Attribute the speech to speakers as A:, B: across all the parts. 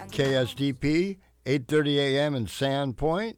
A: KSDP, 8:30 a.m. in Sandpoint,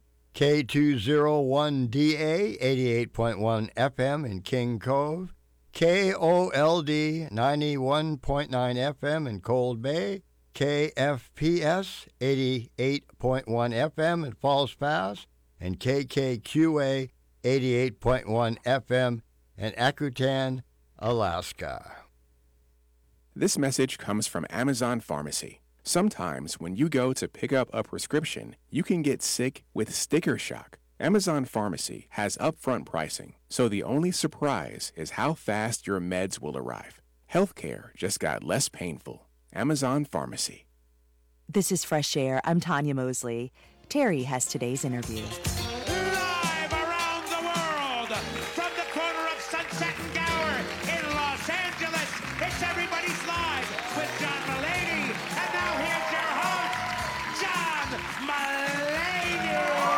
A: K201DA, 88.1 FM in King Cove, KOLD, 91.9 FM in Cold Bay, KFPS, 88.1 FM in Falls Pass, and KKQA, 88.1 FM in Akutan, Alaska.
B: This message comes from Amazon Pharmacy. Sometimes when you go to pick up a prescription, you can get sick with sticker shock. Amazon Pharmacy has upfront pricing, so the only surprise is how fast your meds will arrive. Healthcare just got less painful. Amazon Pharmacy.
C: This is Fresh Air. I'm Tanya Mosley. Terry has today's interview.
D: Live around the world from the corner of Sunset and Gower in Los Angeles, it's Everybody's Live with John Mulaney. And now here's your host, John Mulaney.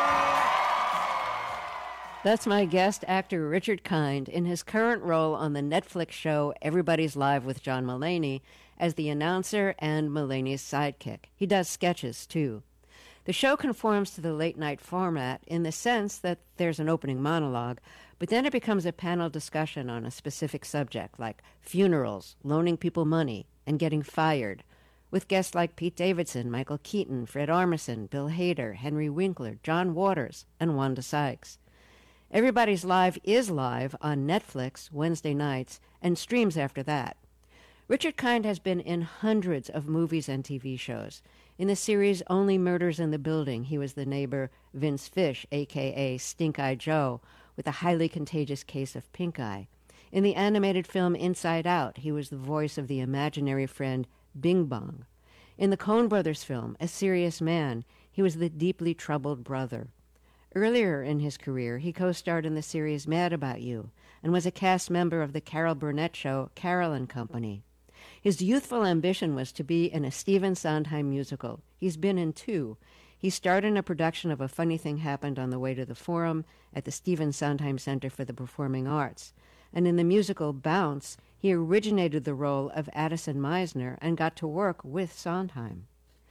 E: That's my guest actor Richard Kind in his current role on the Netflix show Everybody's Live with John Mulaney as the announcer and Mulaney's sidekick. He does sketches, too. The show conforms to the late-night format in the sense that there's an opening monologue, but then it becomes a panel discussion on a specific subject, like funerals, loaning people money, and getting fired, with guests like Pete Davidson, Michael Keaton, Fred Armisen, Bill Hader, Henry Winkler, John Waters, and Wanda Sykes. Everybody's Live is live on Netflix Wednesday nights and streams after that. Richard Kind has been in hundreds of movies and TV shows. In the series Only Murders in the Building, he was the neighbor Vince Fish, a.k.a. Stink Eye Joe, with a highly contagious case of pink eye. In the animated film Inside Out, he was the voice of the imaginary friend Bing Bong. In the Coen Brothers film A Serious Man, he was the deeply troubled brother. Earlier in his career, he co-starred in the series Mad About You and was a cast member of the Carol Burnett show Carol and Company. His youthful ambition was to be in a Stephen Sondheim musical. He's been in 2. He starred in a production of A Funny Thing Happened on the Way to the Forum at the Stephen Sondheim Center for the Performing Arts. And in the musical Bounce, he originated the role of Addison Meisner and got to work with Sondheim.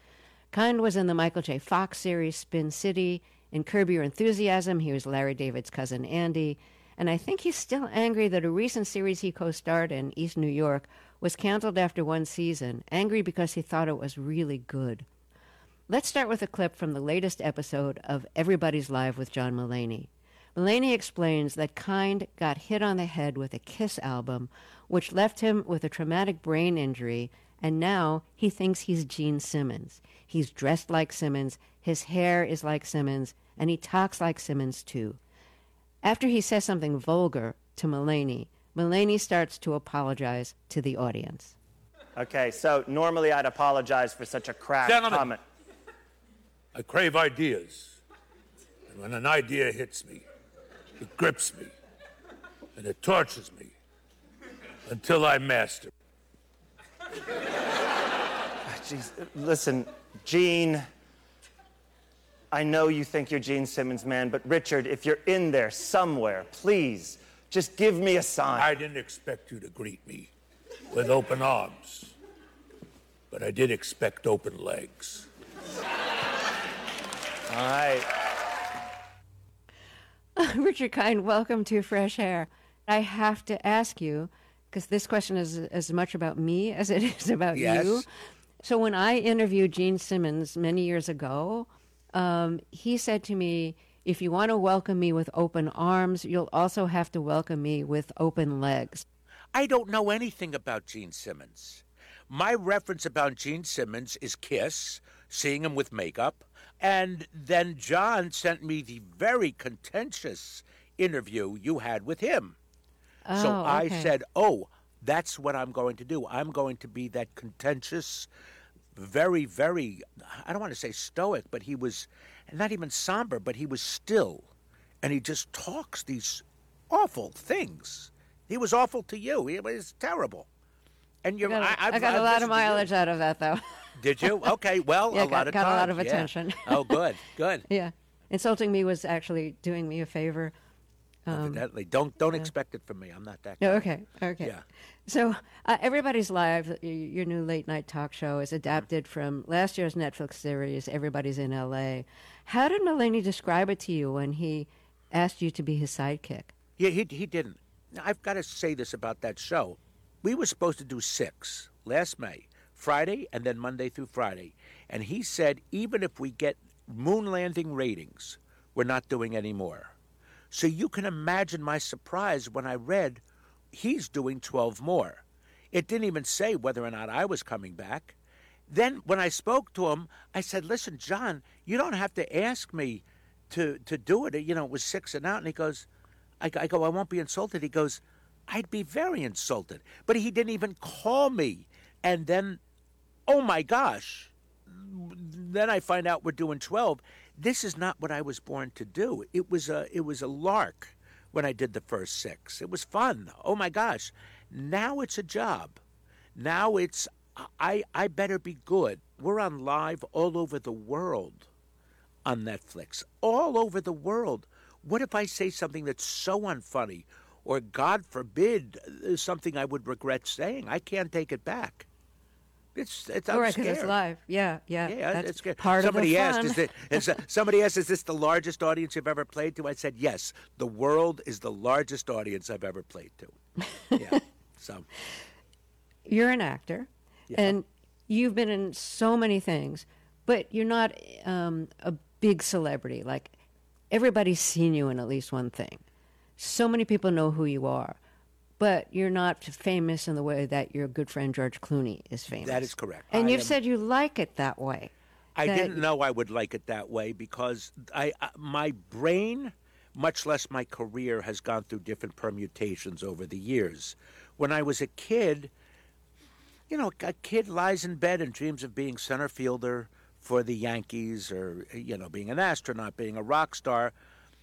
E: Kind was in the Michael J. Fox series Spin City. In Curb Your Enthusiasm, he was Larry David's cousin Andy. And I think he's still angry that a recent series he co-starred in, East New York, was canceled after 1 season, angry because he thought it was really good. Let's start with a clip from the latest episode of Everybody's Live with John Mulaney. Mulaney explains that Kind got hit on the head with a Kiss album, which left him with a traumatic brain injury, and now he thinks he's Gene Simmons. He's dressed like Simmons, his hair is like Simmons, and he talks like Simmons too. After he says something vulgar to Mulaney, Mulaney starts to apologize to the audience.
F: Okay, so normally I'd apologize for such a crass comment.
G: I crave ideas. And when an idea hits me, it grips me. And it tortures me until I master it.
F: Jeez, listen, Gene, I know you think you're Gene Simmons, man, but Richard, if you're in there somewhere, please, just give me a sign.
G: I didn't expect you to greet me with open arms, but I did expect open legs.
F: All right.
E: Richard Kind, welcome to Fresh Air. I have to ask you, because this question is as much about me as it is about you. So when I interviewed Gene Simmons many years ago, he said to me, if you want to welcome me with open arms, you'll also have to welcome me with open legs.
H: I don't know anything about Gene Simmons. My reference about Gene Simmons is Kiss, seeing him with makeup, and then John sent me the very contentious interview you had with him. So I said, that's what I'm going to do. I'm going to be that contentious, very, very, I don't want to say stoic, but he was not even somber, but he was still. And he just talks these awful things. He was awful to you. He was terrible. And
E: I got a lot of mileage out of that, though.
H: Did you? Okay, well,
E: yeah,
H: a lot of
E: got
H: time.
E: a lot of attention.
H: Oh, good, good.
E: Yeah. Insulting me was actually doing me a favor.
H: Evidently. Don't expect it from me. I'm not that guy.
E: No, okay.
H: Yeah.
E: So, Everybody's Live, your new late night talk show, is adapted from last year's Netflix series, Everybody's in L.A. How did Mulaney describe it to you when he asked you to be his sidekick?
H: Yeah, he didn't. Now, I've got to say this about that show. We were supposed to do 6 last May, Friday and then Monday through Friday. And he said, even if we get moon landing ratings, we're not doing any more. So you can imagine my surprise when I read he's doing 12 more. It didn't even say whether or not I was coming back. Then when I spoke to him, I said, listen, John, you don't have to ask me to do it. You know, it was 6 and out. And he goes, I go, I won't be insulted. He goes, I'd be very insulted. But he didn't even call me. And then, oh my gosh, then I find out we're doing 12. This is not what I was born to do. It was a lark when I did the first 6. It was fun. Oh my gosh. Now it's a job. Now it's, I better be good. We're on live all over the world on Netflix. All over the world. What if I say something that's so unfunny, or God forbid, something I would regret saying? I can't take it back. It's I'm
E: Right,
H: scared.
E: because it's live. Yeah.
H: Yeah,
E: That's
H: it's good.
E: part
H: Somebody
E: of the
H: asked,
E: fun.
H: somebody asked, is this the largest audience you've ever played to? I said, yes. The world is the largest audience I've ever played to. Yeah. So
E: You're an actor, and you've been in so many things, but you're not a big celebrity. Like, everybody's seen you in at least one thing. So many people know who you are, but you're not famous in the way that your good friend George Clooney is famous.
H: that is correct.
E: And
H: I
E: you've
H: am-
E: said you like it that way.
H: I
E: that-
H: didn't know I would like it that way because my brain, much less my career, has gone through different permutations over the years. When I was a kid, you know, a kid lies in bed and dreams of being center fielder for the Yankees, or, you know, being an astronaut, being a rock star.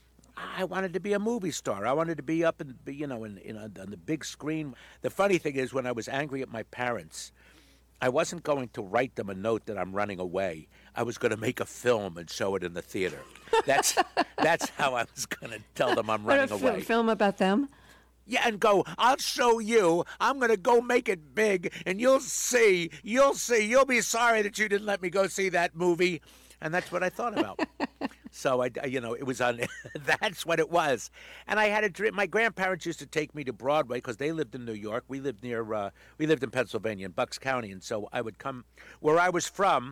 H: I wanted to be a movie star. I wanted to be up and, you know, on the big screen. The funny thing is, when I was angry at my parents, I wasn't going to write them a note that I'm running away. I was going to make a film and show it in the theater. That's how I was going to tell them I'm running
E: What, a
H: away.
E: film about them?
H: Yeah, and go, I'll show you. I'm going to go make it big, and you'll see. You'll be sorry that you didn't let me go see that movie. And that's what I thought about. So, it was on, that's what it was. And I had a dream. My grandparents used to take me to Broadway because they lived in New York. We lived in Pennsylvania, in Bucks County. And so I would come, where I was from,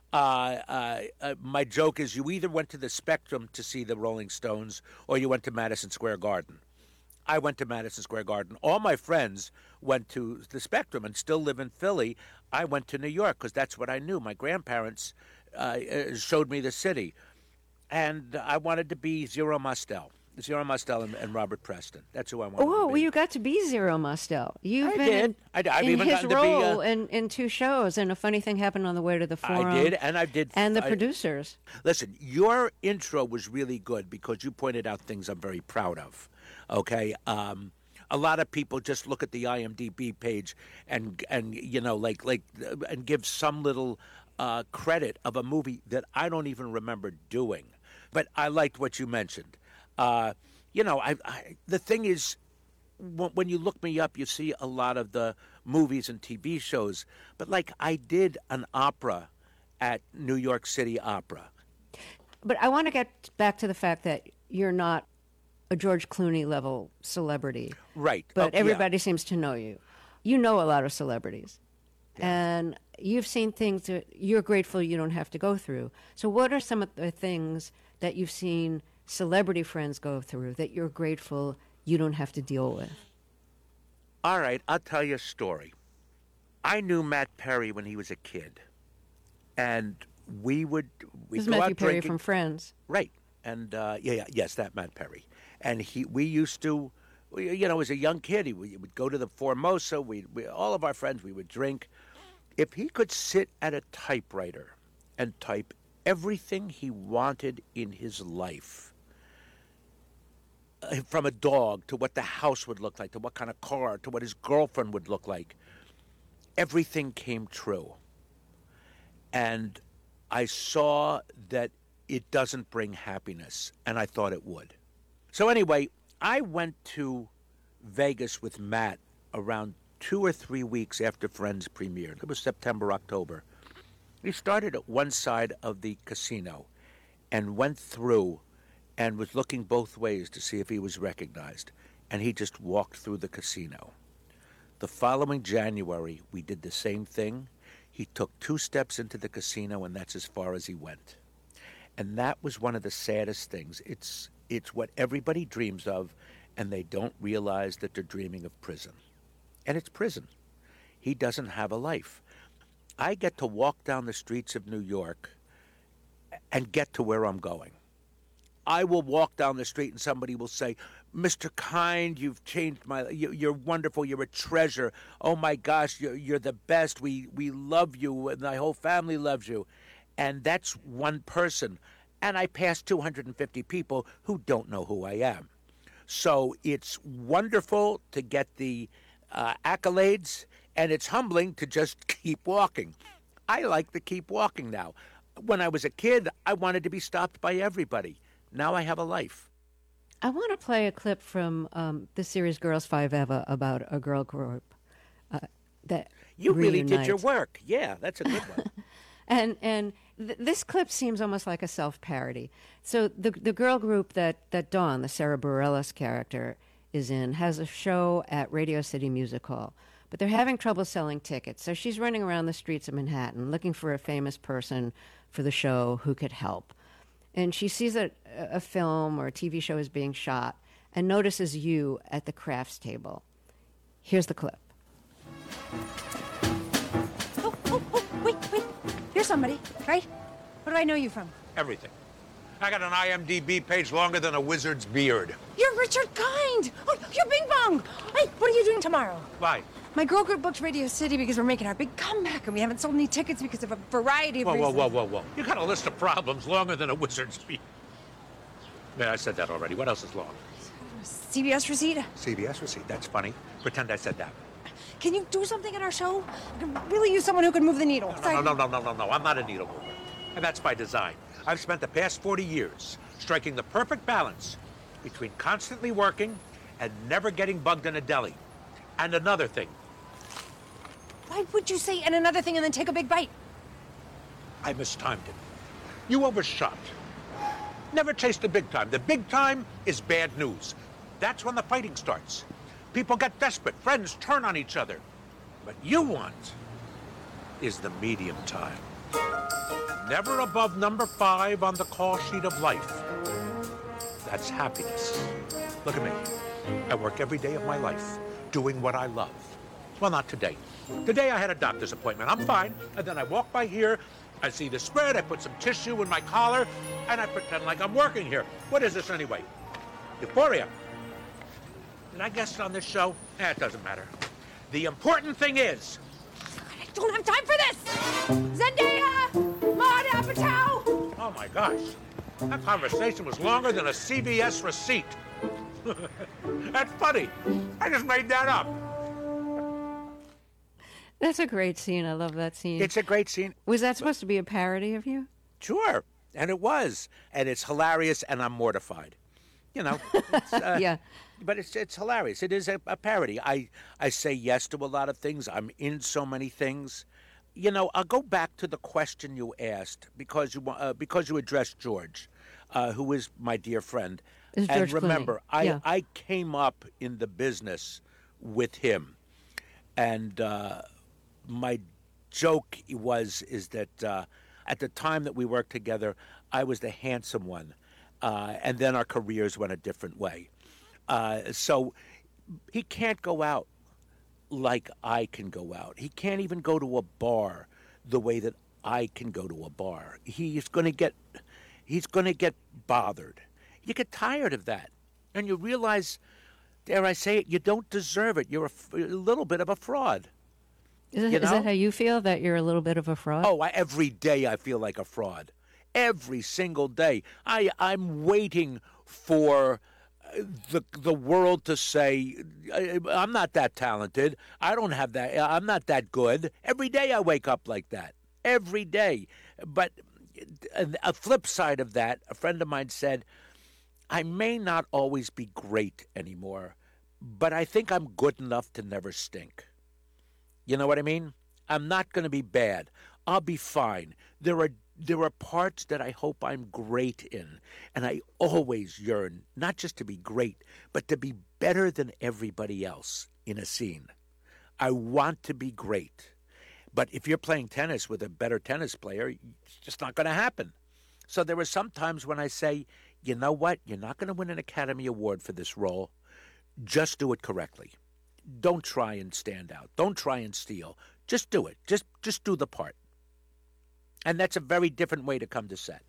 H: my joke is you either went to the Spectrum to see the Rolling Stones or you went to Madison Square Garden. I went to Madison Square Garden. All my friends went to the Spectrum and still live in Philly. I went to New York because that's what I knew. My grandparents showed me the city. And I wanted to be Zero Mostel and Robert Preston. That's who I wanted to
E: Oh,
H: be.
E: well, you got to be Zero Mostel. You've
H: I
E: been
H: did. I've
E: in
H: even
E: his
H: gotten to be,
E: role in 2 shows, and a funny thing happened on the way to the forum.
H: I did, and I did.
E: And the producers.
H: Listen, your intro was really good because you pointed out things I'm very proud of. Okay, a lot of people just look at the IMDb page and you know and give some little credit of a movie that I don't even remember doing. But I liked what you mentioned. The thing is, when you look me up, you see a lot of the movies and TV shows. But like I did an opera at New York City Opera.
E: But I want to get back to the fact that you're not a George Clooney level celebrity.
H: Right.
E: But
H: Oh, yeah.
E: everybody seems to know you. You know a lot of celebrities. And you've seen things that you're grateful you don't have to go through. So what are some of the things that you've seen celebrity friends go through that you're grateful you don't have to deal with?
H: All right, I'll tell you a story. I knew Matt Perry when he was a kid. And we'd
E: This is
H: go
E: Matthew
H: out
E: Perry
H: drinking.
E: from Friends.
H: Right. And, yes, that Matt Perry. And we used to, as a young kid, we would go to the Formosa. All of our friends, we would drink. If he could sit at a typewriter and type everything he wanted in his life, from a dog to what the house would look like, to what kind of car, to what his girlfriend would look like, everything came true. And I saw that it doesn't bring happiness, and I thought it would. So anyway, I went to Vegas with Matt around 2 or 3 weeks after Friends premiered. It was September, October. He started at one side of the casino and went through and was looking both ways to see if he was recognized. And he just walked through the casino. The following January, we did the same thing. He took 2 steps into the casino, and that's as far as he went. And that was one of the saddest things. It's what everybody dreams of, and they don't realize that they're dreaming of prison. And it's prison. He doesn't have a life. I get to walk down the streets of New York and get to where I'm going. I will walk down the street and somebody will say, Mr. Kind, you've changed you're wonderful, you're a treasure. Oh my gosh, you're the best. We love you, and my whole family loves you. And that's one person. And I pass 250 people who don't know who I am. So it's wonderful to get the accolades, and it's humbling to just keep walking. I like to keep walking now. When I was a kid, I wanted to be stopped by everybody. Now I have a life.
E: I want to play a clip from the series Girls Five Eva about a girl group that
H: you really
E: reunites.
H: did your work. Yeah, that's a good one.
E: And this clip seems almost like a self-parody. So the girl group that Dawn, the Sarah Bareilles character, is in, has a show at Radio City Music Hall. But they're having trouble selling tickets. So she's running around the streets of Manhattan looking for a famous person for the show who could help. And she sees that a film or a TV show is being shot and notices you at the crafts table. Here's the clip.
I: Wait. You're somebody, right? What do I know you from?
G: Everything. I got an IMDb page longer than a wizard's beard.
I: You're Richard Kind. Oh, you're Bing Bong. Hey, what are you doing tomorrow?
G: Why?
I: My girl group booked Radio City because we're making our big comeback, and we haven't sold any tickets because of a variety of reasons.
G: Whoa. You got a list of problems longer than a wizard's beard. Yeah, I said that already. What else is long?
I: CBS receipt.
G: CBS receipt. That's funny. Pretend I said that.
I: Can you do something in our show? I could really use someone who can move the needle.
G: No. I'm not a needle mover. And that's by design. I've spent the past 40 years striking the perfect balance between constantly working and never getting bugged in a deli. And another thing.
I: Why would you say and another thing and then take a big bite?
G: I mistimed it. You overshot. Never chase the big time. The big time is bad news. That's when the fighting starts. People get desperate. Friends turn on each other. What you want is the medium time. Never above number 5 on the call sheet of life. That's happiness. Look at me. I work every day of my life doing what I love. Well, not today. Today I had a doctor's appointment. I'm fine. And then I walk by here, I see the spread, I put some tissue in my collar, and I pretend like I'm working here. What is this anyway? Euphoria. Did I guest on this show? It doesn't matter. The important thing is...
I: I don't have time for this! Zendaya! Maud Apatow!
G: Oh, my gosh. That conversation was longer than a CVS receipt. That's funny. I just made that up.
E: That's a great scene. I love that scene.
H: It's a great scene.
E: Was that supposed to be a parody of you?
H: Sure. And it was. And it's hilarious, and I'm mortified. You know. It's,
E: Yeah.
H: But it's hilarious. It is a parody. I say yes to a lot of things. I'm in so many things. You know, I'll go back to the question you asked because you addressed George, who is my dear friend.
E: It's George
H: and remember,
E: Clooney.
H: I came up in the business with him, and my joke is that at the time that we worked together, I was the handsome one, and then our careers went a different way. So he can't go out like I can go out. He can't even go to a bar the way that I can go to a bar. He's going to get bothered. You get tired of that, and you realize, dare I say it, you don't deserve it. You're a little bit of a fraud.
E: Is that how you feel, that you're a little bit of a fraud?
H: Oh, every day I feel like a fraud. Every single day. I'm waiting for the world to say, I'm not that talented. I don't have that. I'm not that good. Every day I wake up like that. Every day. But a flip side of that, a friend of mine said, I may not always be great anymore, but I think I'm good enough to never stink. You know what I mean? I'm not going to be bad. I'll be fine. There are parts that I hope I'm great in, and I always yearn not just to be great, but to be better than everybody else in a scene. I want to be great. But if you're playing tennis with a better tennis player, it's just not going to happen. So there are some times when I say, you know what? You're not going to win an Academy Award for this role. Just do it correctly. Don't try and stand out. Don't try and steal. Just do it. Just do the part. And that's a very different way to come to set.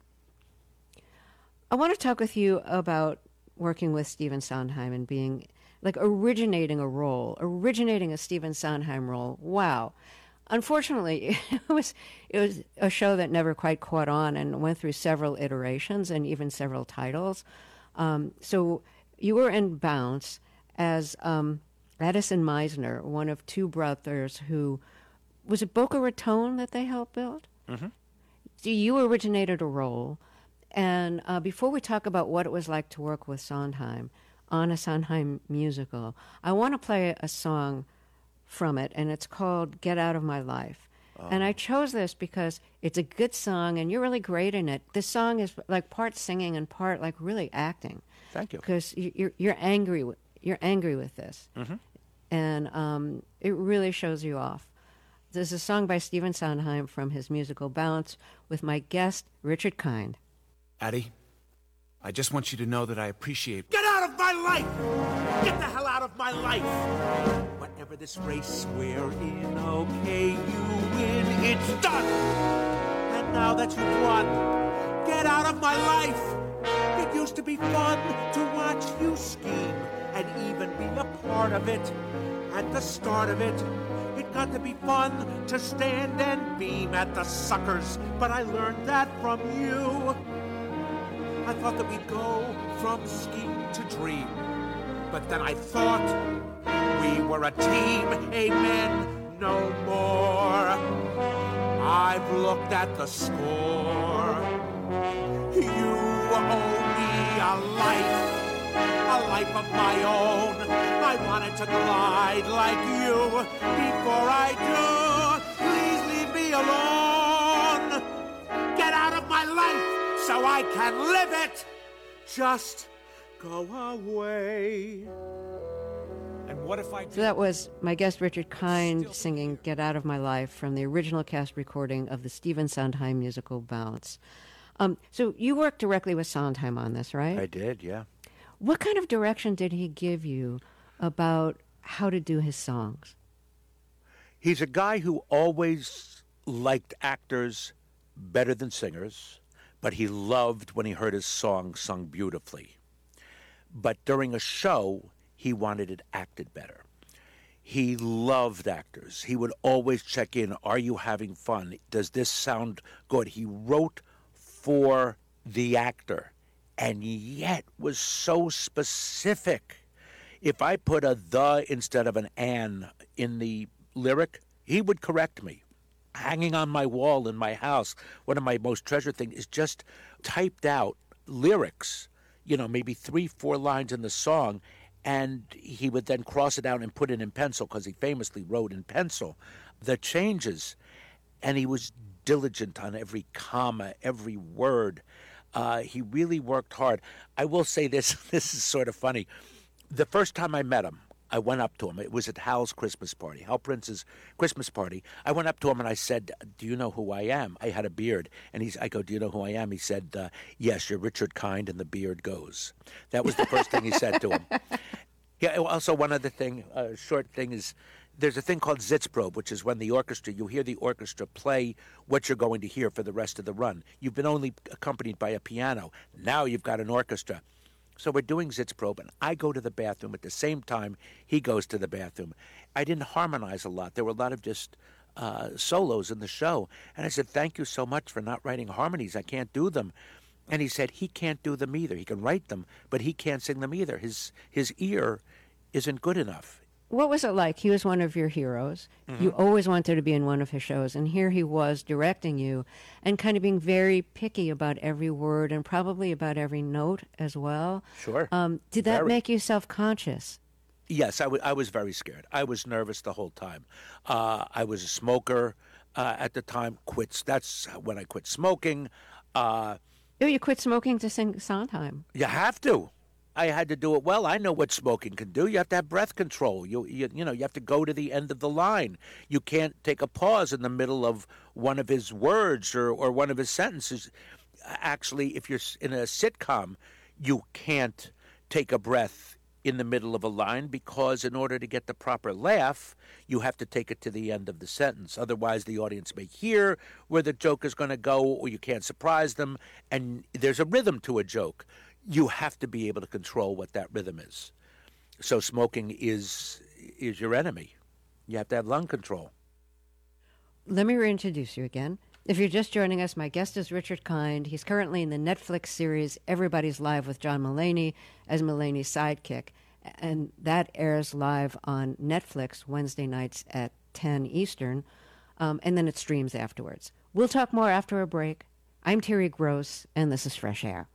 E: I want to talk with you about working with Stephen Sondheim and being, like, originating a Stephen Sondheim role. Wow. Unfortunately, it was a show that never quite caught on and went through several iterations and even several titles. So you were in Bounce as Addison Meisner, one of two brothers who, was it Boca Raton that they helped build?
H: Mm-hmm.
E: So you originated a role. And before we talk about what it was like to work with Sondheim on a Sondheim musical, I want to play a song from it, and it's called Get Out of My Life. Oh. And I chose this because it's a good song, and you're really great in it. This song is like part singing and part like really acting.
H: Thank you.
E: Because you're angry with this,
H: mm-hmm.
E: and it really shows you off. This is a song by Stephen Sondheim from his musical Bounce with my guest, Richard Kind.
J: Addie, I just want you to know that I appreciate...
D: Get out of my life! Get the hell out of my life! Whatever this race we're in, okay, you win, it's done! And now that you've won, get out of my life! It used to be fun to watch you scheme and even be a part of it. At the start of it, it got to be fun to stand and beam at the suckers, but I learned that from you. I thought that we'd go from scheme to dream, but then I thought we were a team, amen, no more. I've looked at the score. You owe me a life of my own. I wanted to glide like you before I do. Please leave me alone. Get out of my life so I can live it. Just go away.
J: And what if I...
E: So that was my guest Richard Kind singing Get Out of My Life from the original cast recording of the Stephen Sondheim musical Bounce. So you worked directly with Sondheim on this, right?
H: I did, yeah.
E: What kind of direction did he give you about how to do his songs?
H: He's a guy who always liked actors better than singers, but he loved when he heard his song sung beautifully. But during a show, he wanted it acted better. He loved actors. He would always check in, are you having fun? Does this sound good? He wrote for the actor, and yet was so specific. If I put a the instead of an an in the lyric, he would correct me. Hanging on my wall in my house, one of my most treasured things is just typed out lyrics, maybe 3-4 lines in the song, and he would then cross it out and put it in pencil, because he famously wrote in pencil the changes, and he was diligent on every comma, every word. He really worked hard. I will say this, this is sort of funny. The first time I met him, I went up to him. It was at Hal's Christmas party, Hal Prince's Christmas party. I went up to him and I said, do you know who I am? I had a beard. And I go, do you know who I am? He said, yes, you're Richard Kind, and the beard goes. That was the first thing he said to him. Yeah. Also, one other thing, short thing is, there's a thing called Sitzprobe, which is when you hear the orchestra play what you're going to hear for the rest of the run. You've been only accompanied by a piano. Now you've got an orchestra. So we're doing Sitzprobe, and I go to the bathroom at the same time he goes to the bathroom. I didn't harmonize a lot. There were a lot of just solos in the show. And I said, thank you so much for not writing harmonies. I can't do them. And he said he can't do them either. He can write them, but he can't sing them either. His ear isn't good enough.
E: what was it like? He was one of your heroes. Mm-hmm. You always wanted to be in one of his shows, and here he was directing you and kind of being very picky about every word and probably about every note as well.
H: Sure.
E: Did that make you self-conscious?
H: Yes, I was very scared. I was nervous the whole time. I was a smoker at the time. That's when I quit smoking.
E: You quit smoking to sing Sondheim.
H: You have to. I had to do it well. I know what smoking can do. You have to have breath control. You have to go to the end of the line. You can't take a pause in the middle of one of his words or one of his sentences. Actually, if you're in a sitcom, you can't take a breath in the middle of a line because in order to get the proper laugh, you have to take it to the end of the sentence. Otherwise, the audience may hear where the joke is going to go, or you can't surprise them, and there's a rhythm to a joke. You have to be able to control what that rhythm is. So smoking is your enemy. You have to have lung control.
E: Let me reintroduce you again. If you're just joining us, my guest is Richard Kind. He's currently in the Netflix series Everybody's Live with John Mulaney as Mulaney's sidekick. And that airs live on Netflix Wednesday nights at 10 Eastern, and then it streams afterwards. We'll talk more after a break. I'm Terry Gross, and this is Fresh Air.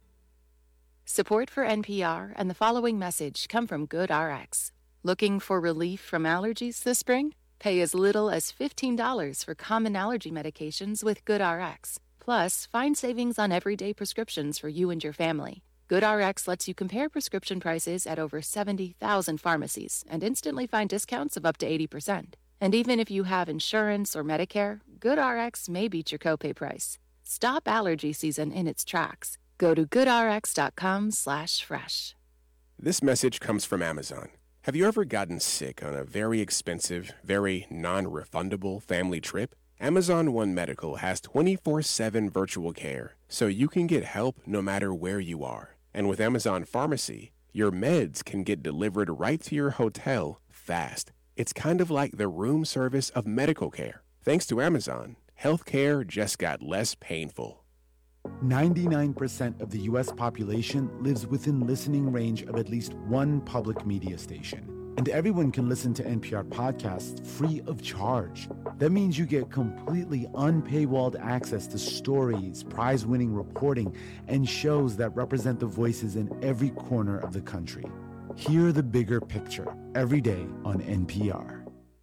K: Support for NPR and the following message come from GoodRx. Looking for relief from allergies this spring? Pay as little as $15 for common allergy medications with GoodRx. Plus, find savings on everyday prescriptions for you and your family. GoodRx lets you compare prescription prices at over 70,000 pharmacies and instantly find discounts of up to 80%. And even if you have insurance or Medicare, GoodRx may beat your copay price. Stop allergy season in its tracks. Go to goodrx.com/fresh.
B: This message comes from Amazon. Have you ever gotten sick on a very expensive, very non-refundable family trip? Amazon One Medical has 24/7 virtual care, so you can get help no matter where you are. And with Amazon Pharmacy, your meds can get delivered right to your hotel fast. It's kind of like the room service of medical care. Thanks to Amazon, healthcare just got less painful.
L: 99% of the U.S. population lives within listening range of at least one public media station. And everyone can listen to NPR podcasts free of charge. That means you get completely unpaywalled access to stories, prize-winning reporting, and shows that represent the voices in every corner of the country. Hear the bigger picture every day on NPR.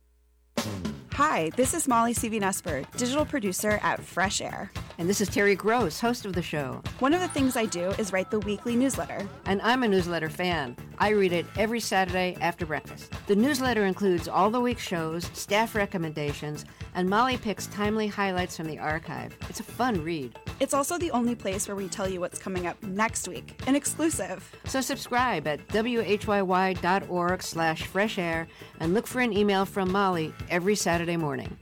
M: Hi, this is Molly Seavy-Nesper, digital producer at Fresh Air.
E: And this is Terry Gross, host of the show.
M: One of the things I do is write the weekly newsletter.
E: And I'm a newsletter fan. I read it every Saturday after breakfast. The newsletter includes all the week's shows, staff recommendations, and Molly picks timely highlights from the archive. It's a fun read.
M: It's also the only place where we tell you what's coming up next week, an exclusive.
E: So subscribe at whyy.org/freshair and look for an email from Molly every Saturday morning.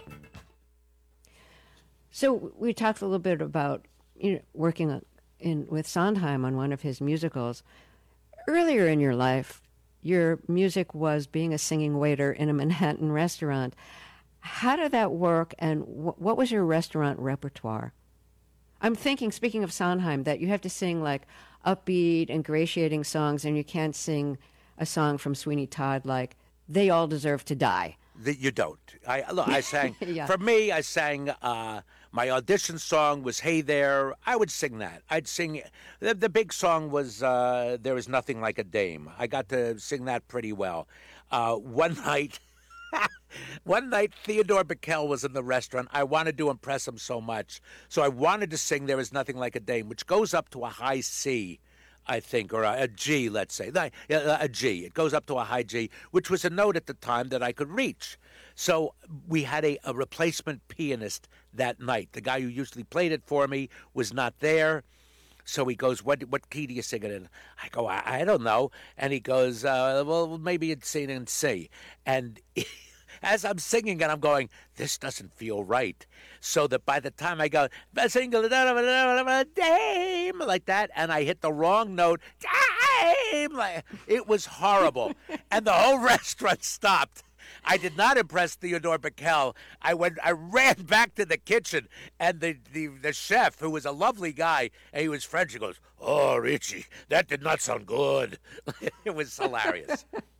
E: So we talked a little bit about working with Sondheim on one of his musicals. Earlier in your life, your music was being a singing waiter in a Manhattan restaurant. How did that work, and what was your restaurant repertoire? I'm thinking, speaking of Sondheim, that you have to sing like upbeat, ingratiating songs, and you can't sing a song from Sweeney Todd like "They All Deserve to Die."
H: You don't. I sang.
E: Yeah.
H: For me, I sang. My audition song was "Hey There." I would sing that. I'd sing. The big song was "There Is Nothing Like a Dame." I got to sing that pretty well. One night, Theodore Bikel was in the restaurant. I wanted to impress him so much, so I wanted to sing "There Is Nothing Like a Dame," which goes up to a high C, I think, or a G, let's say. A G. It goes up to a high G, which was a note at the time that I could reach. So we had a replacement pianist that night. The guy who usually played it for me was not there. So he goes, what key do you sing it in? I go, I don't know. And he goes, well, maybe it's sing in C. And as I'm singing it, I'm going, this doesn't feel right. So that by the time I go, single dame, like that, and I hit the wrong note, dame, it was horrible. And the whole restaurant stopped. I did not impress Theodore Bikel. I ran back to the kitchen, and the chef, who was a lovely guy, and he was French, he goes, "Oh, Richie, that did not sound good." It was hilarious.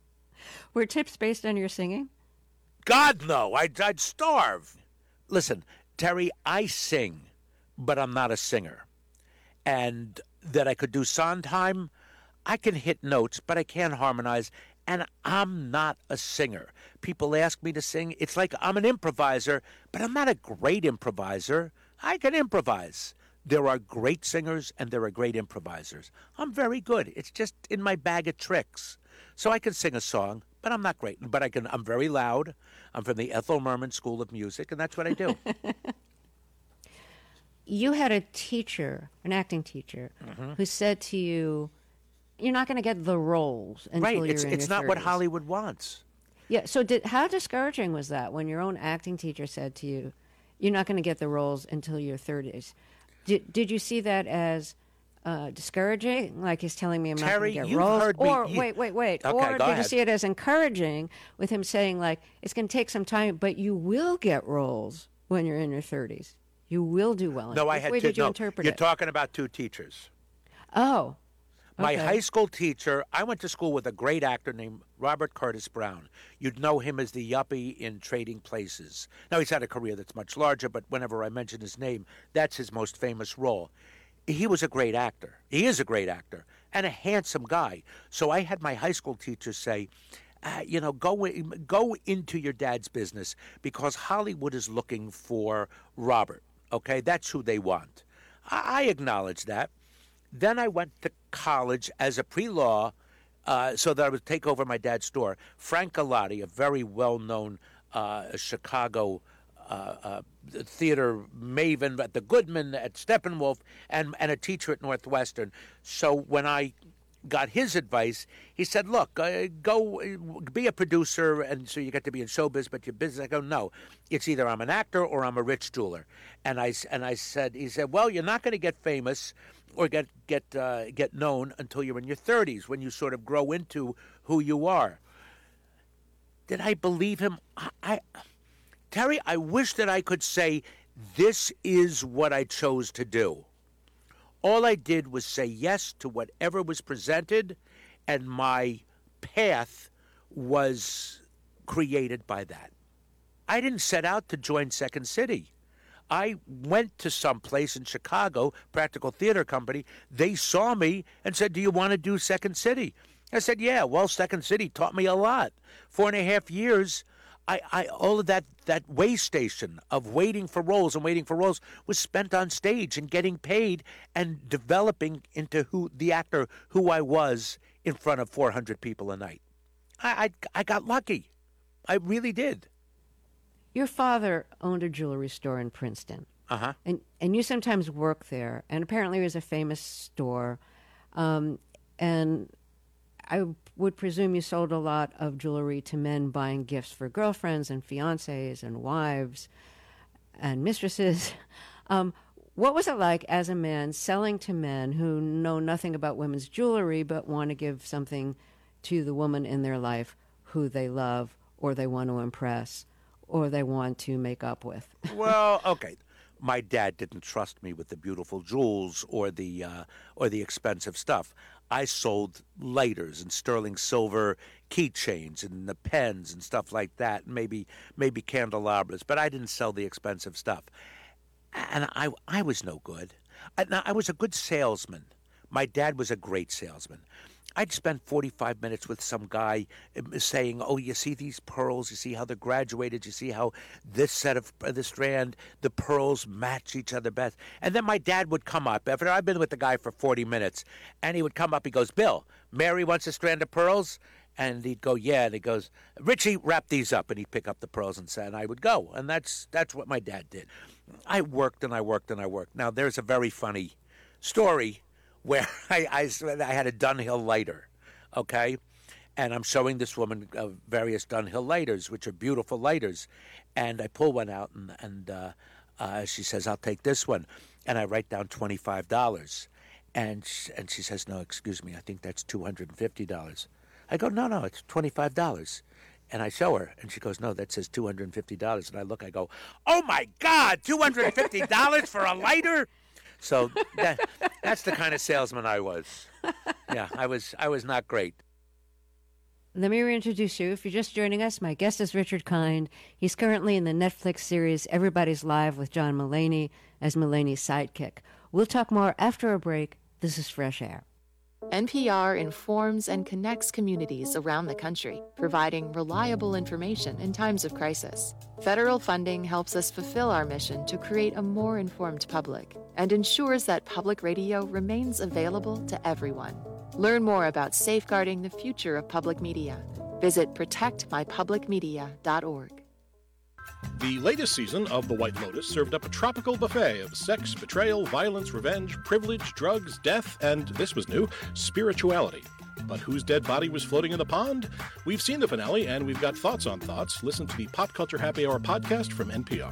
E: Were tips based on your singing?
H: God, no. I'd starve. Listen, Terry, I sing, but I'm not a singer. And that I could do Sondheim, I can hit notes, but I can't harmonize, and I'm not a singer. People ask me to sing. It's like I'm an improviser, but I'm not a great improviser. I can improvise. There are great singers and there are great improvisers. I'm very good. It's just in my bag of tricks. So I can sing a song, but I'm not great. But I'm very loud. I'm from the Ethel Merman School of Music, and that's what I do.
E: You had a teacher, an acting teacher, who said to you, you're not going to get the roles until you're in your 30s.
H: It's not what Hollywood wants.
E: Yeah, so how discouraging was that when your own acting teacher said to you, you're not going to get the roles until your 30s? Did you see that as discouraging, like he's telling me I'm not going to get roles?
H: Heard me.
E: Or, wait.
H: Okay,
E: or did
H: ahead.
E: you see it as encouraging with him saying, like, it's going to take some time, but you will get roles when you're in your 30s? You will do well.
H: No, I
E: Which
H: had
E: way
H: two.
E: did you
H: No,
E: interpret
H: you're
E: it?
H: talking about two teachers.
E: Oh.
H: My
E: okay.
H: high school teacher, I went to school with a great actor named Robert Curtis Brown. You'd know him as the yuppie in Trading Places. Now, he's had a career that's much larger, but whenever I mention his name, that's his most famous role. He was a great actor. He is a great actor and a handsome guy. So I had my high school teacher say, go into your dad's business because Hollywood is looking for Robert. Okay, that's who they want. I acknowledge that. Then I went to college as a pre-law so that I would take over my dad's store. Frank Galati, a very well-known Chicago theater maven at the Goodman, at Steppenwolf, and a teacher at Northwestern. So when I got his advice, he said, look, go be a producer, and so you get to be in showbiz, but your business. I go, no, it's either I'm an actor or I'm a rich jeweler. And I said, he said, well, you're not going to get famous or get known until you're in your 30s, when you sort of grow into who you are. Did I believe him? Terry, I wish that I could say this is what I chose to do. All I did was say yes to whatever was presented, and my path was created by that. I didn't set out to join Second City. I went to some place in Chicago, Practical Theater Company. They saw me and said, do you want to do Second City? I said, yeah. Well, Second City taught me a lot. 4.5 years, all of that way station of waiting for roles was spent on stage and getting paid and developing into the actor who I was in front of 400 people a night. I got lucky. I really did.
E: Your father owned a jewelry store in Princeton.
H: Uh-huh.
E: And you sometimes work there. And apparently it was a famous store. And I would presume you sold a lot of jewelry to men buying gifts for girlfriends and fiancés and wives and mistresses. What was it like as a man selling to men who know nothing about women's jewelry but want to give something to the woman in their life who they love or they want to impress or they want to make up with?
H: Well, okay. My dad didn't trust me with the beautiful jewels or the expensive stuff. I sold lighters and sterling silver keychains and the pens and stuff like that, maybe candelabras, but I didn't sell the expensive stuff. And I was no good. I was a good salesman. My dad was a great salesman. I'd spend 45 minutes with some guy saying, oh, you see these pearls? You see how they're graduated? You see how this set of the strand, the pearls match each other best? And then my dad would come up. After I'd been with the guy for 40 minutes, and he would come up. He goes, Bill, Mary wants a strand of pearls? And he'd go, yeah. And he goes, Richie, wrap these up. And he'd pick up the pearls and I would go. And that's what my dad did. I worked and I worked and I worked. Now, there's a very funny story where I had a Dunhill lighter, okay? And I'm showing this woman various Dunhill lighters, which are beautiful lighters. And I pull one out, and she says, I'll take this one. And I write down $25. And she says, no, excuse me, I think that's $250. I go, no, it's $25. And I show her, and she goes, no, that says $250. And I look, I go, oh, my God, $250 for a lighter? So that's the kind of salesman I was. Yeah, I was not great.
E: Let me reintroduce you. If you're just joining us, my guest is Richard Kind. He's currently in the Netflix series Everybody's Live with John Mulaney as Mulaney's sidekick. We'll talk more after a break. This is Fresh Air.
K: NPR informs and connects communities around the country, providing reliable information in times of crisis. Federal funding helps us fulfill our mission to create a more informed public and ensures that public radio remains available to everyone. Learn more about safeguarding the future of public media. Visit protectmypublicmedia.org.
N: The latest season of The White Lotus served up a tropical buffet of sex, betrayal, violence, revenge, privilege, drugs, death, and, this was new, spirituality. But whose dead body was floating in the pond? We've seen the finale, and we've got thoughts on thoughts. Listen to the Pop Culture Happy Hour podcast from NPR.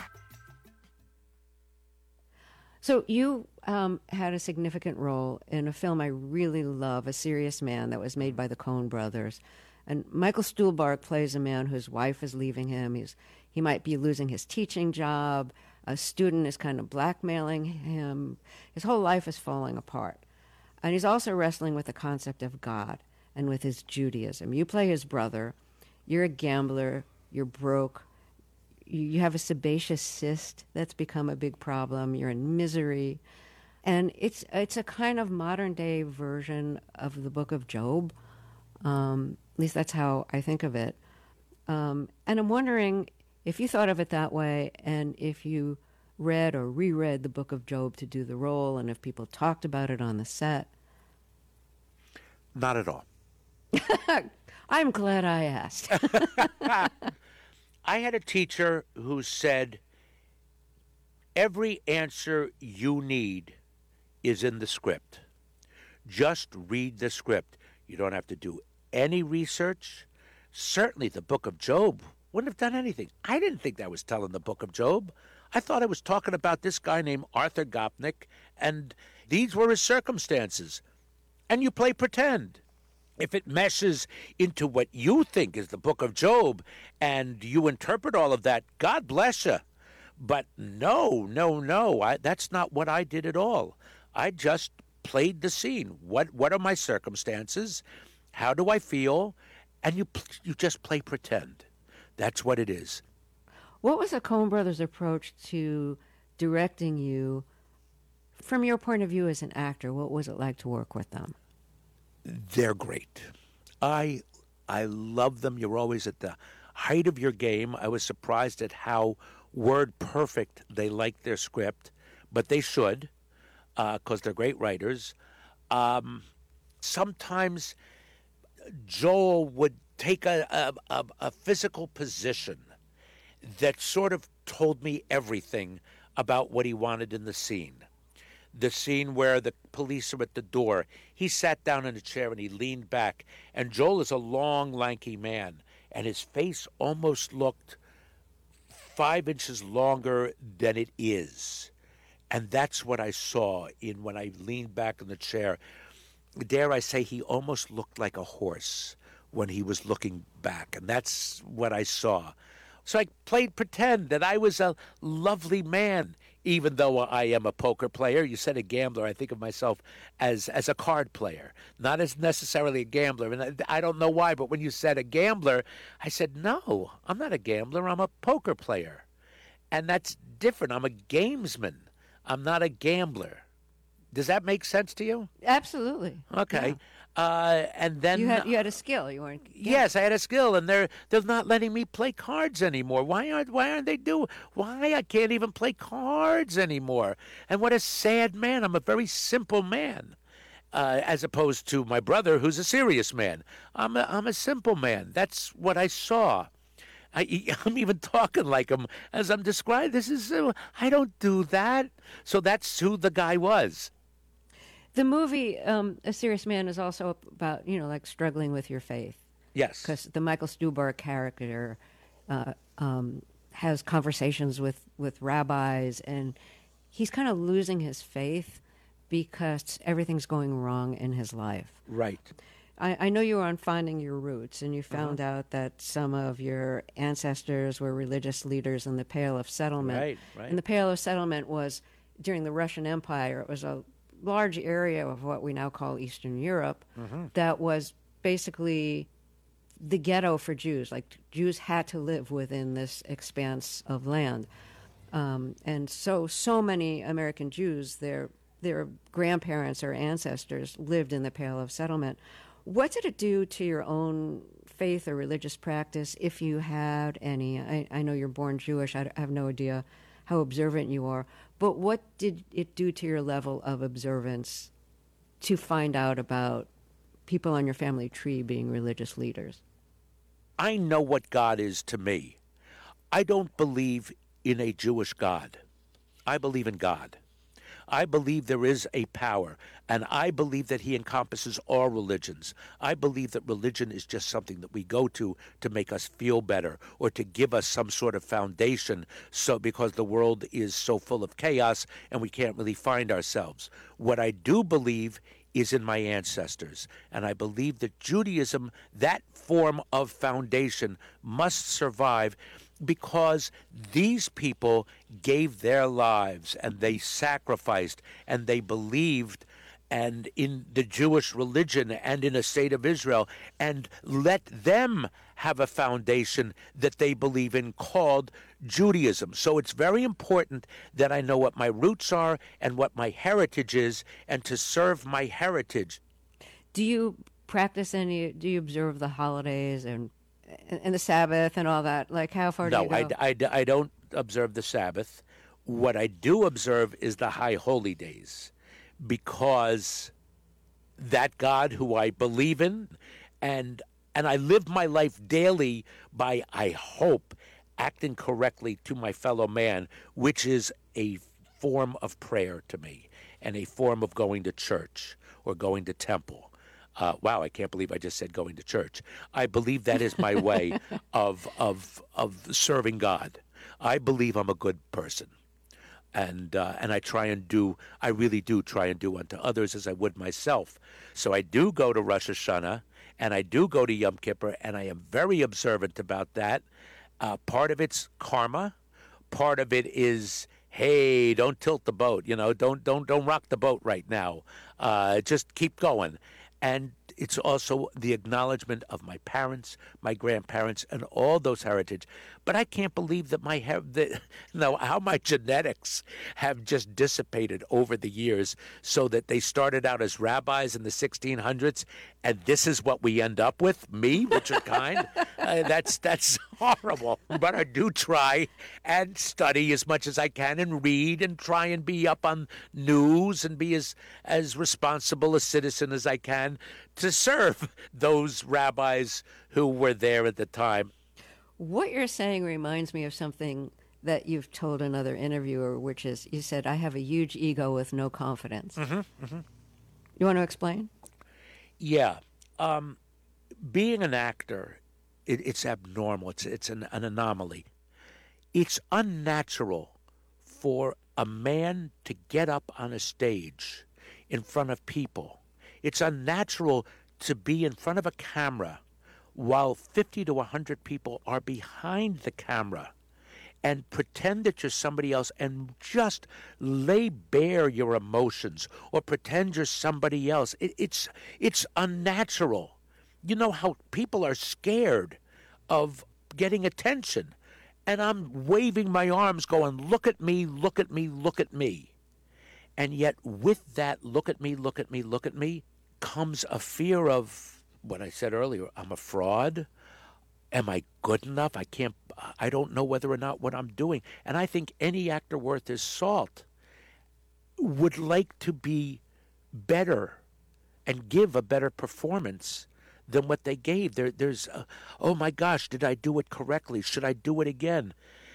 E: So you had a significant role in a film I really love, A Serious Man, that was made by the Coen brothers. And Michael Stuhlbarg plays a man whose wife is leaving him. He might be losing his teaching job. A student is kind of blackmailing him. His whole life is falling apart. And he's also wrestling with the concept of God and with his Judaism. You play his brother. You're a gambler. You're broke. You have a sebaceous cyst that's become a big problem. You're in misery. And it's a kind of modern-day version of the Book of Job. At least that's how I think of it. And I'm wondering if you thought of it that way, and if you read or reread the Book of Job to do the role, and if people talked about it on the set.
H: Not at all.
E: I'm glad I asked.
H: I had a teacher who said, every answer you need is in the script. Just read the script. You don't have to do any research. Certainly the Book of Job wouldn't have done anything. I didn't think I was telling the Book of Job. I thought I was talking about this guy named Arthur Gopnik, and these were his circumstances. And you play pretend. If it meshes into what you think is the Book of Job and you interpret all of that, God bless you. But no, that's not what I did at all. I just played the scene. What are my circumstances? How do I feel? And you just play pretend. That's what it is.
E: What was the Coen brothers' approach to directing you from your point of view as an actor? What was it like to work with them?
H: They're great. I love them. You're always at the height of your game. I was surprised at how word perfect they like their script, but they should, because they're great writers. Sometimes Joel would take a physical position that sort of told me everything about what he wanted in the scene. The scene where the police are at the door, he sat down in a chair and he leaned back, and Joel is a long, lanky man, and his face almost looked 5 inches longer than it is. And that's what I saw when I leaned back in the chair. Dare I say, he almost looked like a horse when he was looking back, and that's what I saw. So I played pretend that I was a lovely man, even though I am a poker player. You said a gambler. I think of myself as a card player, not as necessarily a gambler. And I don't know why, but when you said a gambler, I said, no, I'm not a gambler. I'm a poker player. And that's different. I'm a gamesman. I'm not a gambler. Does that make sense to you?
E: Absolutely.
H: Okay.
E: Yeah.
H: And then
E: you had a skill. You weren't.
H: Yes, I had a skill, and they're not letting me play cards anymore. Why aren't they doing? Why I can't even play cards anymore? And what a sad man. I'm a very simple man, as opposed to my brother, who's a serious man. I'm a simple man. That's what I saw. I'm even talking like him as I'm describing. I don't do that. So that's who the guy was.
E: The movie, A Serious Man, is also about, like struggling with your faith.
H: Yes.
E: Because the Michael Stuhlbarg character has conversations with rabbis, and he's kind of losing his faith because everything's going wrong in his life.
H: Right.
E: I know you were on Finding Your Roots, and you found out that some of your ancestors were religious leaders in the Pale of Settlement.
H: Right.
E: And the Pale of Settlement was, during the Russian Empire, it was a large area of what we now call Eastern Europe that was basically the ghetto for Jews. Like, Jews had to live within this expanse of land. And so many American Jews, their grandparents or ancestors lived in the Pale of Settlement. What did it do to your own faith or religious practice, if you had any? I know you're born Jewish. I have no idea how observant you are. But what did it do to your level of observance to find out about people on your family tree being religious leaders?
H: I know what God is to me. I don't believe in a Jewish God. I believe in God. I believe there is a power, and I believe that he encompasses all religions. I believe that religion is just something that we go to make us feel better or to give us some sort of foundation, so because the world is so full of chaos and we can't really find ourselves. What I do believe is in my ancestors, and I believe that Judaism, that form of foundation, must survive because these people gave their lives and they sacrificed and they believed and in the Jewish religion and in a state of Israel, and let them have a foundation that they believe in called Judaism. So it's very important that I know what my roots are and what my heritage is, and to serve my heritage.
E: Do you practice do you observe the holidays and the Sabbath and all that? Like, how far do you go?
H: No, I don't observe the Sabbath. What I do observe is the high holy days, because that God who I believe in, and I live my life daily by, I hope, acting correctly to my fellow man, which is a form of prayer to me and a form of going to church or going to temple. Wow, I can't believe I just said going to church. I believe that is my way of serving God. I believe I'm a good person. And I really do try and do unto others as I would myself. So I do go to Rosh Hashanah, and I do go to Yom Kippur, and I am very observant about that. Part of it's karma. Part of it is, hey, don't tilt the boat. Don't rock the boat right now. Just keep going. And it's also the acknowledgement of my parents, my grandparents, and all those heritage. But I can't believe that how my genetics have just dissipated over the years, so that they started out as rabbis in the 1600s, and this is what we end up with, me, Richard Kind. That's horrible. But I do try and study as much as I can and read and try and be up on news and be as responsible a citizen as I can to serve those rabbis who were there at the time.
E: What you're saying reminds me of something that you've told another interviewer, which is, you said, I have a huge ego with no confidence.
H: Mm-hmm, mm-hmm.
E: You want to explain?
H: Yeah. Being an actor, it's abnormal. It's an anomaly. It's unnatural for a man to get up on a stage in front of people. It's unnatural to be in front of a camera while 50 to 100 people are behind the camera and pretend that you're somebody else and just lay bare your emotions or pretend you're somebody else. It's unnatural. You know how people are scared of getting attention, and I'm waving my arms going, look at me, look at me, look at me. And yet with that look at me, look at me, look at me comes a fear of what I said earlier. I'm a fraud. Am I good enough? I don't know whether or not what I'm doing. And I think any actor worth his salt would like to be better and give a better performance than what they gave. There's, oh my gosh, did I do it correctly? Should I do it again?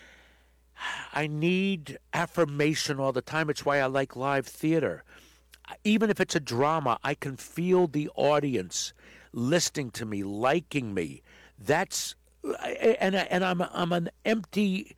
H: I need affirmation all the time. It's why I like live theater. Even if it's a drama, I can feel the audience listening to me, liking me. That's and I'm an empty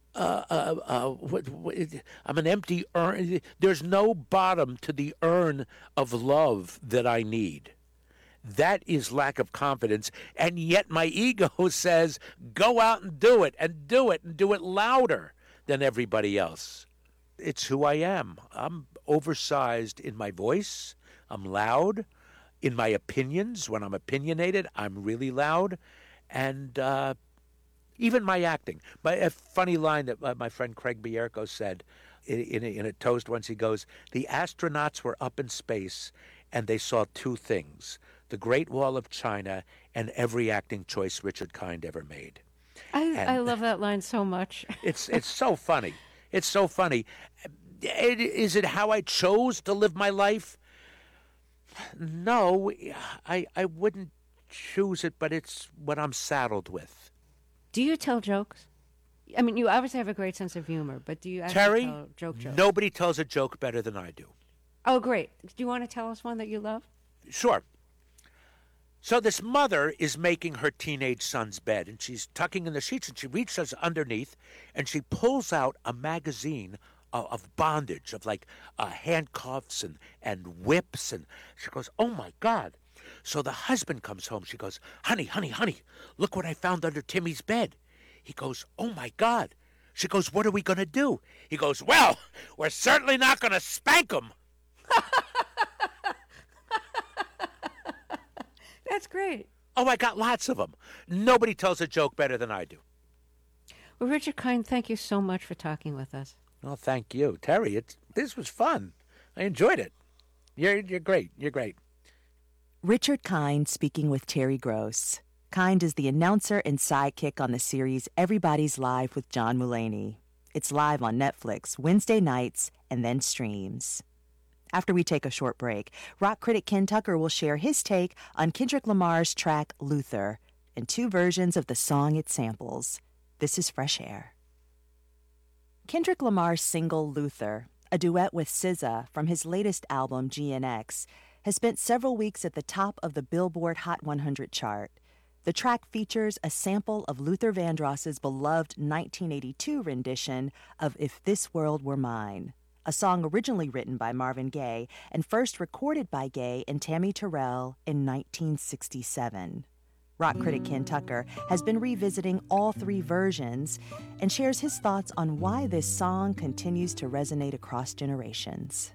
H: I'm an empty urn. There's no bottom to the urn of love that I need. That is lack of confidence, and yet my ego says, go out and do it, and do it, and do it louder than everybody else. It's who I am. I'm oversized in my voice. I'm loud. In my opinions, when I'm opinionated, I'm really loud. And even my acting. A funny line that my friend Craig Bierko said in a toast once, he goes, the astronauts were up in space and they saw two things, the Great Wall of China and every acting choice Richard Kind ever made.
E: I love that line so much.
H: It's so funny. It's so funny. Is it how I chose to live my life? No, I wouldn't choose it, but it's what I'm saddled with.
E: Do you tell jokes? I mean, you obviously have a great sense of humor, but do you actually
H: Terry,
E: tell jokes?
H: Nobody tells a joke better than I do.
E: Oh, great. Do you want to tell us one that you love?
H: Sure. So this mother is making her teenage son's bed, and she's tucking in the sheets, and she reaches underneath, and she pulls out a magazine of bondage, of like handcuffs and whips, and she goes, oh, my God. So the husband comes home. She goes, honey, look what I found under Timmy's bed. He goes, oh, my God. She goes, what are we going to do? He goes, well, we're certainly not going to spank him.
E: That's great.
H: Oh, I got lots of them. Nobody tells a joke better than I do.
E: Well, Richard Kind, thank you so much for talking with us.
H: Well, thank you. Terry, this was fun. I enjoyed it. You're great. You're great.
C: Richard Kind speaking with Terry Gross. Kind is the announcer and sidekick on the series Everybody's Live with John Mulaney. It's live on Netflix Wednesday nights and then streams. After we take a short break, rock critic Ken Tucker will share his take on Kendrick Lamar's track Luther and two versions of the song it samples. This is Fresh Air. Kendrick Lamar's single Luther, a duet with SZA from his latest album GNX, has spent several weeks at the top of the Billboard Hot 100 chart. The track features a sample of Luther Vandross's beloved 1982 rendition of If This World Were Mine, a song originally written by Marvin Gaye and first recorded by Gaye and Tammy Terrell in 1967. Rock critic Ken Tucker has been revisiting all three versions and shares his thoughts on why this song continues to resonate across generations.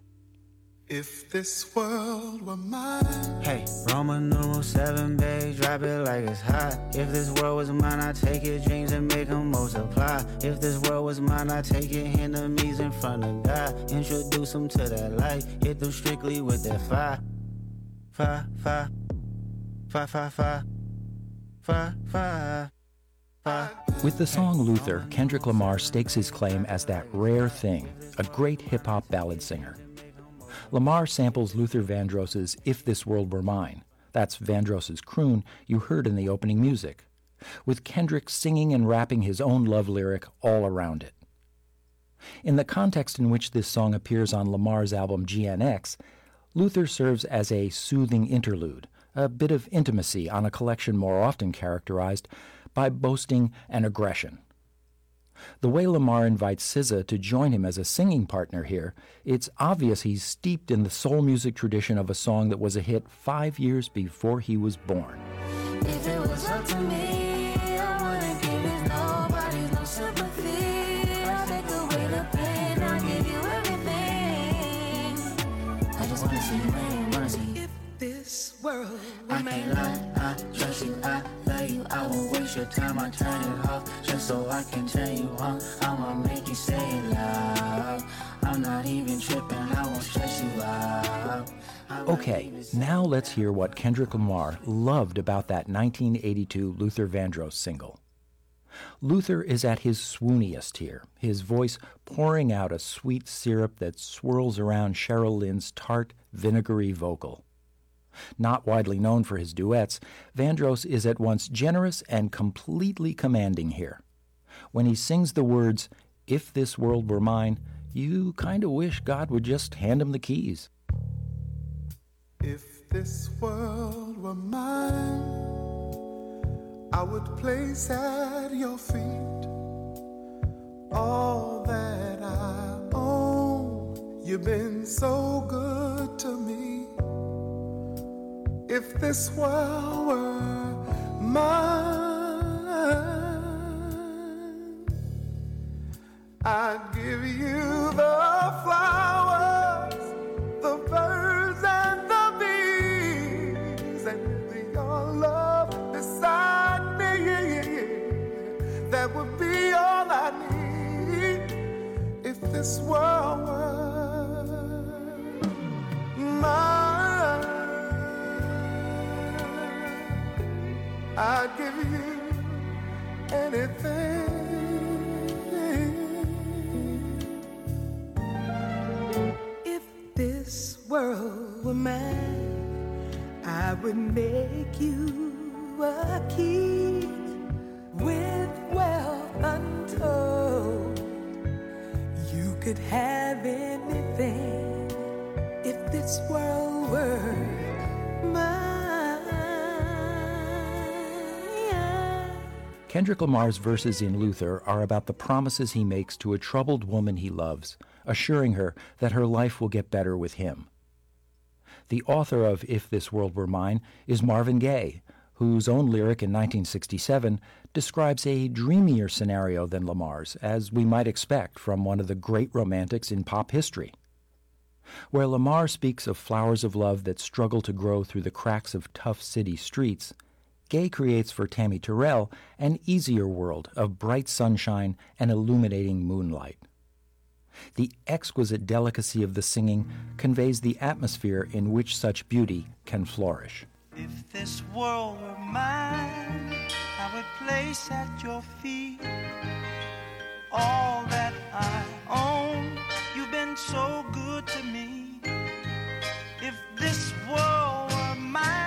O: If this world were mine.
P: Hey, Roman numeral 7, babe, drop it like it's hot. If this world was mine, I'd take your dreams and make them multiply. If this world was mine, I'd take your enemies in front of God. Introduce them to that light, hit them strictly with that fire. Fire, fire, fire, fire, fire, fire, fire, fire.
Q: With the song Luther, Kendrick Lamar stakes his claim as that rare thing, a great hip-hop ballad singer. Lamar samples Luther Vandross's If This World Were Mine. That's Vandross's croon you heard in the opening music, with Kendrick singing and rapping his own love lyric all around it. In the context in which this song appears on Lamar's album GNX, Luther serves as a soothing interlude, a bit of intimacy on a collection more often characterized by boasting and aggression. The way Lamar invites SZA to join him as a singing partner here, it's obvious he's steeped in the soul music tradition of a song that was a hit 5 years before he was born.
O: If it was up to me, I wouldn't give it nobody no sympathy. I'll take away the pain, I'll give you everything. I just wanna see you win, wanna see. If this world
P: I can't lie, I trust you, I love you. I won't waste your time, I turn it off just so I can turn you on. I'ma make you say it loud. I'm not even tripping, I won't stress you out.
Q: Okay, now let's hear what Kendrick Lamar loved about that 1982 Luther Vandross single. Luther is at his swooniest here, his voice pouring out a sweet syrup that swirls around Cheryl Lynn's tart, vinegary vocal. Not widely known for his duets, Vandross is at once generous and completely commanding here. When he sings the words, "If this world were mine," you kind of wish God would just hand him the keys.
O: If this world were mine, I would place at your feet all that I own. You've been so good to me. If this world were mine, I'd give you the flowers, the birds and the bees. I'd give you anything. If this world were mine, I would make you a king with wealth untold. You could have anything if this world were mine.
Q: Kendrick Lamar's verses in Luther are about the promises he makes to a troubled woman he loves, assuring her that her life will get better with him. The author of If This World Were Mine is Marvin Gaye, whose own lyric in 1967 describes a dreamier scenario than Lamar's, as we might expect from one of the great romantics in pop history. Where Lamar speaks of flowers of love that struggle to grow through the cracks of tough city streets, Gaye creates for Tammy Terrell an easier world of bright sunshine and illuminating moonlight. The exquisite delicacy of the singing conveys the atmosphere in which such beauty can flourish.
R: If this world were mine, I would place at your feet all that I own. You've been so good to me. If this world were mine,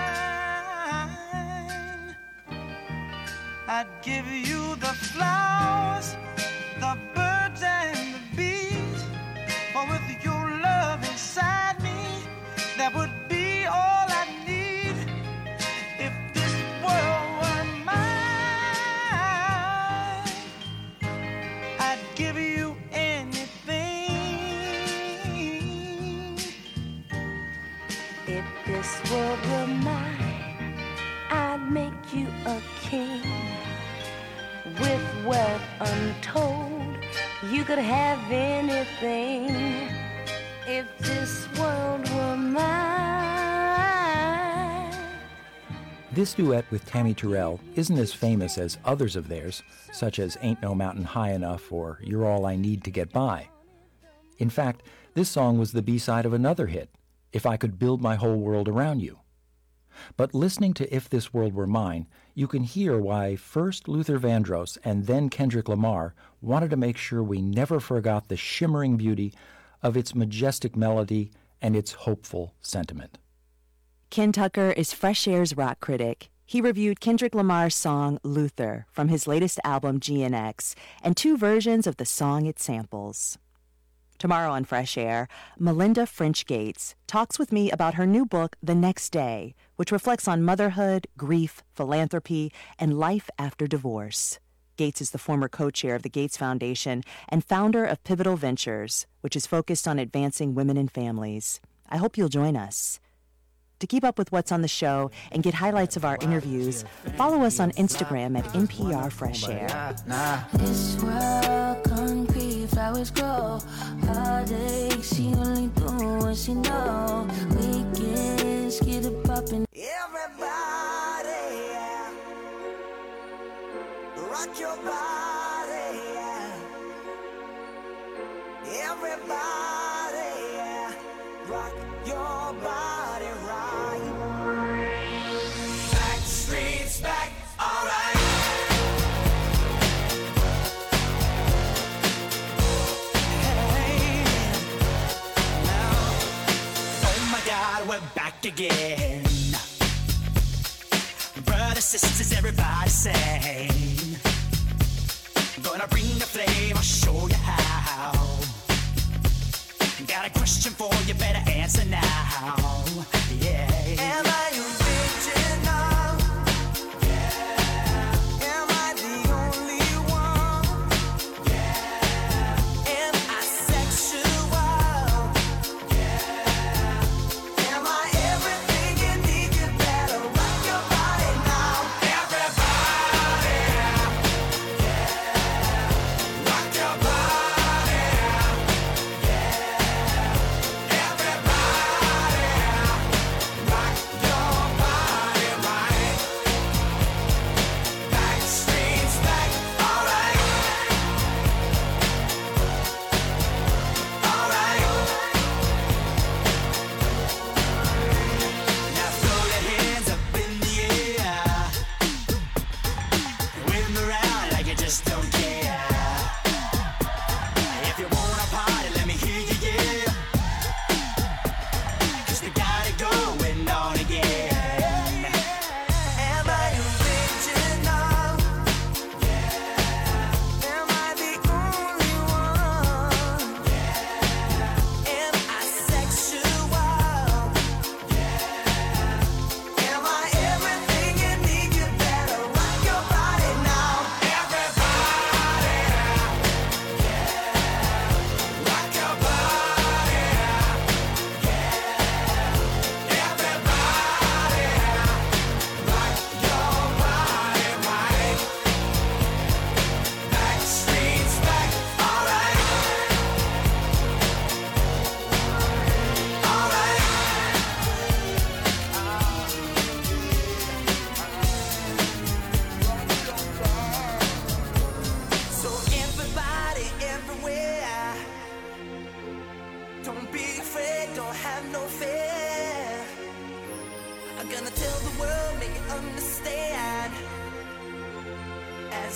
R: I'd give you the flowers, the birds and the bees. For with your love inside me, that would be all I need. If this world were mine, I'd give you anything.
O: If this world were mine, I'd make you a king with wealth untold. You could have anything. If this world were mine.
Q: This duet with Tammy Terrell isn't as famous as others of theirs, such as Ain't No Mountain High Enough or You're All I Need to Get By. In fact, this song was the B-side of another hit, If I Could Build My Whole World Around You. But listening to If This World Were Mine, you can hear why first Luther Vandross and then Kendrick Lamar wanted to make sure we never forgot the shimmering beauty of its majestic melody and its hopeful sentiment.
C: Ken Tucker is Fresh Air's rock critic. He reviewed Kendrick Lamar's song Luther from his latest album GNX and 2 versions of the song it samples. Tomorrow on Fresh Air, Melinda French Gates talks with me about her new book, The Next Day, which reflects on motherhood, grief, philanthropy, and life after divorce. Gates is the former co-chair of the Gates Foundation and founder of Pivotal Ventures, which is focused on advancing women and families. I hope you'll join us. To keep up with what's on the show and get highlights of our interviews, follow us on Instagram at NPR Fresh Air.
O: This world concrete, flowers grow. Heartache, she only do what she know. Weekends, get it poppin'. Everybody, yeah. Rock your body, yeah. Everybody, yeah. Rock your body right. Back streets back, all right.
R: Hey, now, oh my God, we're back again. Brothers, sisters, everybody sing. Gonna bring the flame, I'll show you how. Got a question for you, better answer now. Yeah. Am I original? Yeah. Am I the only one? Yeah. Am I sexual? Yeah. Am I everything you need? You better rock your body now. Everybody. Yeah. Rock your body. Yeah. Everybody.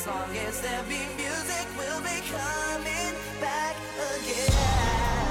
O: As long as there be music, we'll be coming back again.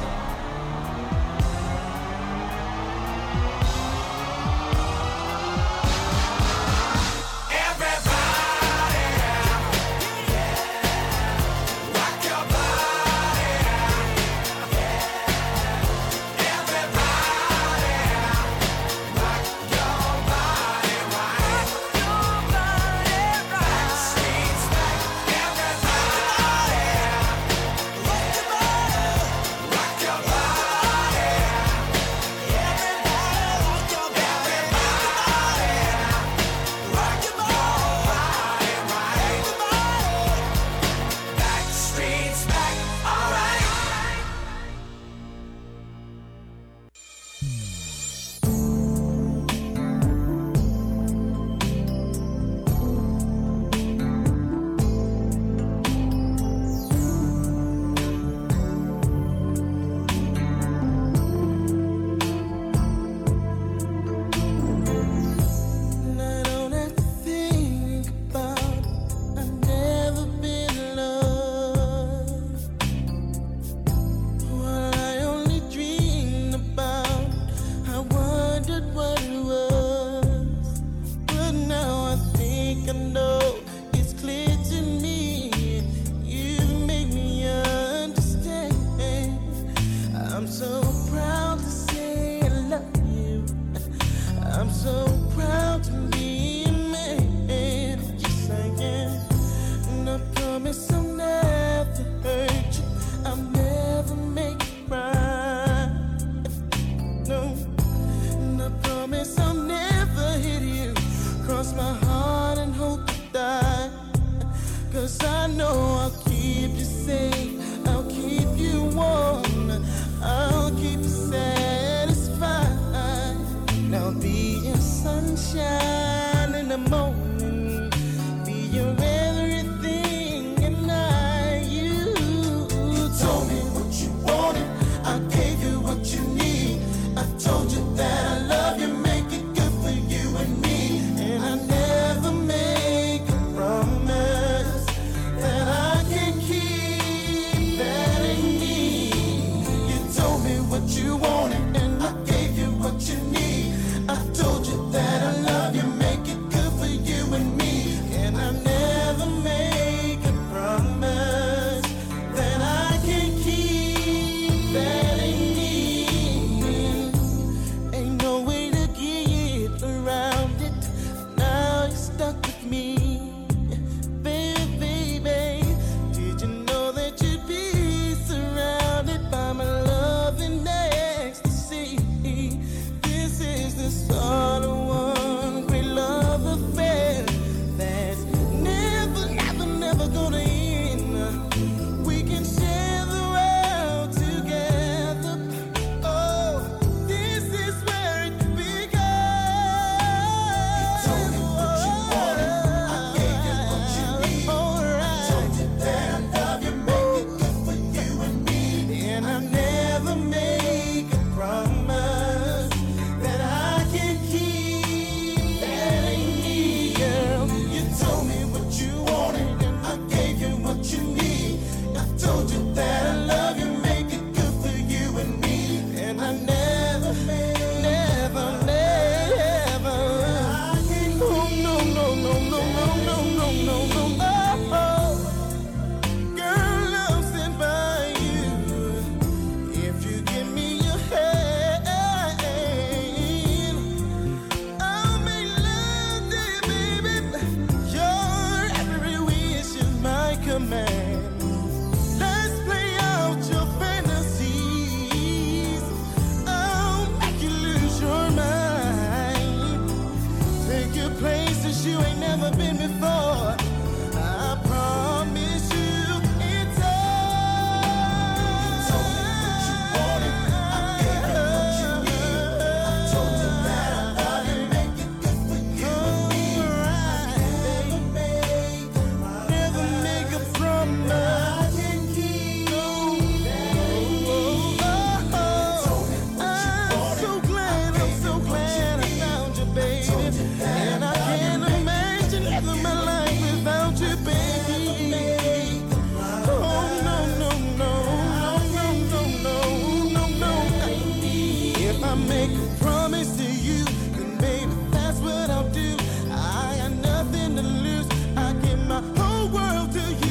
S: I make a promise to you, then baby, that's what I'll do. I got nothing to lose. I give my whole world to you.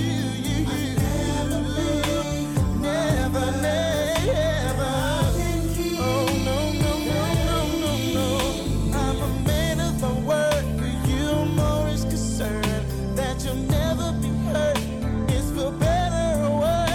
S: Never, never. Oh, no, no, no, no, no, no. I'm a man of my word. For you, I'm always concerned that you'll never be hurt. It's for better or worse.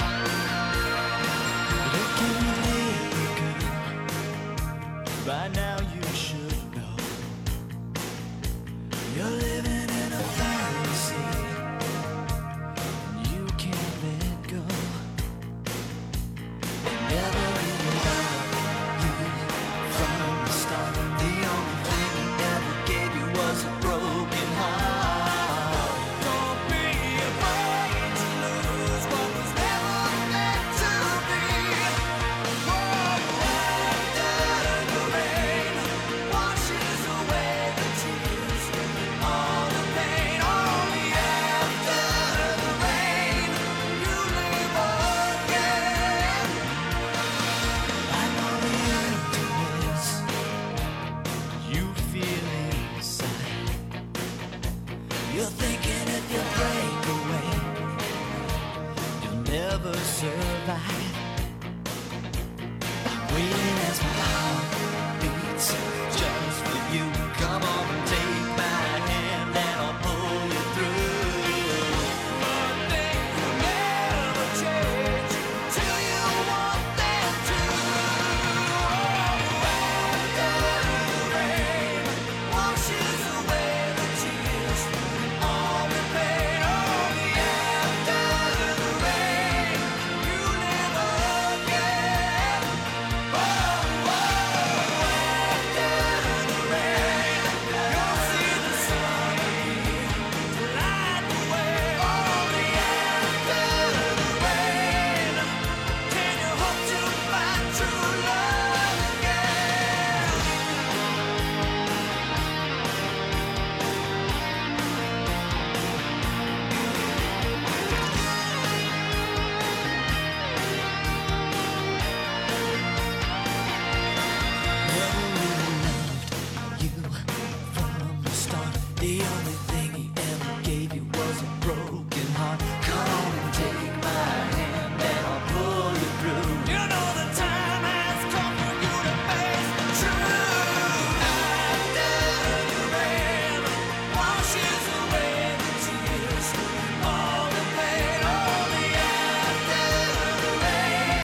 R: By now